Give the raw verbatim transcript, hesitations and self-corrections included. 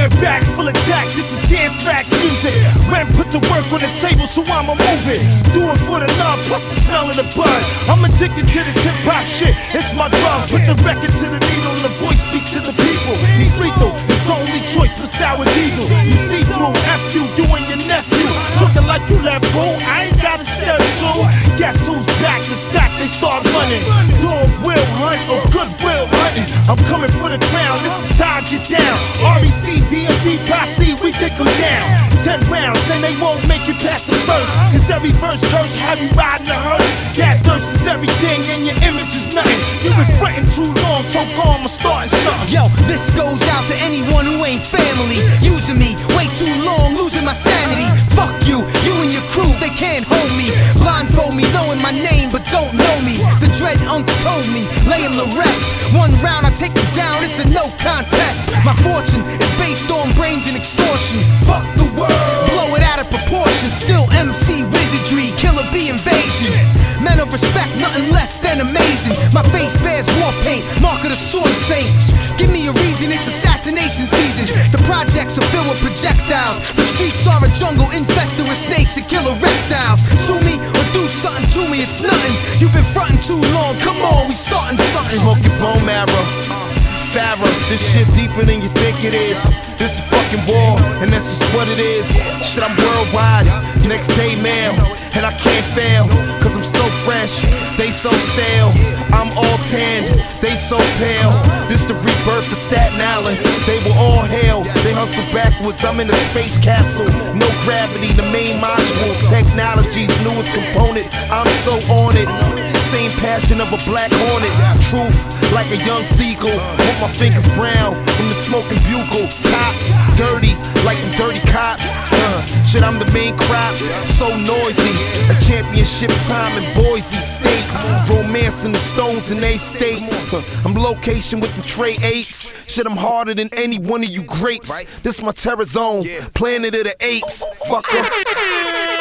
Stand back, full attack, this is anthrax music. Ren put the work on the table, so I'ma move it. Do it for the love, plus the smell of the bud. I'm addicted to this hip hop shit, it's my drug. Put the record to the needle, and the voice speaks to the people. He's lethal, his only choice was sour diesel. You see through, F you, you and your nephew. Talking like you left, bro, I ain't got a step, so guess who's back? This fact, they start running. Dog will hunt or goodwill hunting. I'm coming for the crown, this is how I get down. R E C, D M D, posse, we dick them down. Ten rounds, and they won't make it past the first. Cause every verse curse, have you riding a hearse. That thirst is everything, and your image is nothing. You been frontin' too long, choke on, I'm starting something. Yo, this goes out to anyone who ain't family. Using me way too long, losing my sanity. Fuck you, you and your crew, they can't hold me. Blindfold me, knowing my name, but don't know me. The dread unks told me, lay him to rest. One round, I take him down, it's a no contest. My fortune is based on brains and extortion. Fuck the world, blow it out of proportion. Still M C wizardry, killer bee invasion. Men of respect, nothing less than amazing. My face bears war paint, mark of the sword saints. Give me a reason, it's assassination season. The projects are filled with projectiles. The streets are a jungle infested with snakes and killer reptiles. Sue me or do something to me, it's nothing. You've been frontin' too long, come on, we starting something. Smoke your bone marrow, Farrah, this shit deeper than you think it is. This is fucking war, and that's just what it is. Shit, I'm worldwide, next day mail, and I can't fail, cause I'm so fresh, they so stale. I'm all tanned, they so pale. This the rebirth of Staten Island, they were all hell. They hustle backwards, I'm in a space capsule. No gravity, the main module. Technology's newest component, I'm so on it. Same passion of a black hornet. Truth, like a young seagull. With my fingers brown from the smoking bugle. Tops, dirty, like them dirty cops. uh, Shit, I'm the main crops, so noisy. A championship time in Boise State. Romancing the stones in they state. uh, I'm location with the Trey eights. Shit, I'm harder than any one of you grapes. This my terror zone, planet of the apes. Fucker.